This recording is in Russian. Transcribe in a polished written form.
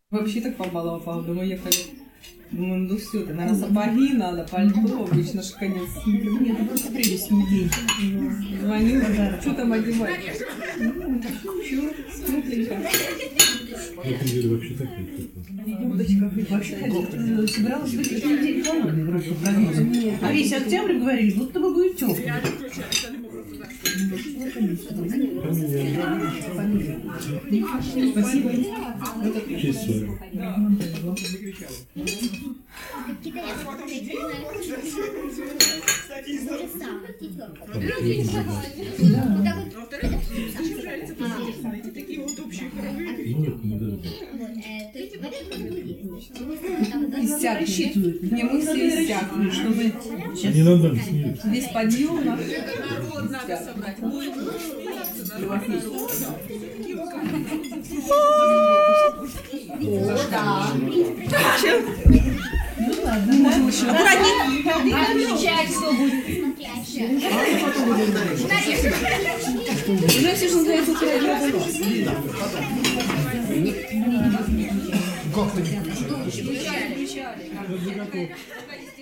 Вообще так попало в погоду. Мы ехали. Думаю, ну все, это, наверное, сапоги надо, пальто, обычно же конец. Нет, это просто прелестный день. Звонил, что там одевать? Чё, смутненько. Вообще так Вообще собиралась быть в неделю холодной, вроде прогноза. А весь октябрь говорили, будто бы будет теплый. Спасибо. Честь свою. Иссякнет. Не мы все иссякнем, чтобы Не надо смеяться. весь подъем наш. Уже все, что называется, Как ты не включаешь?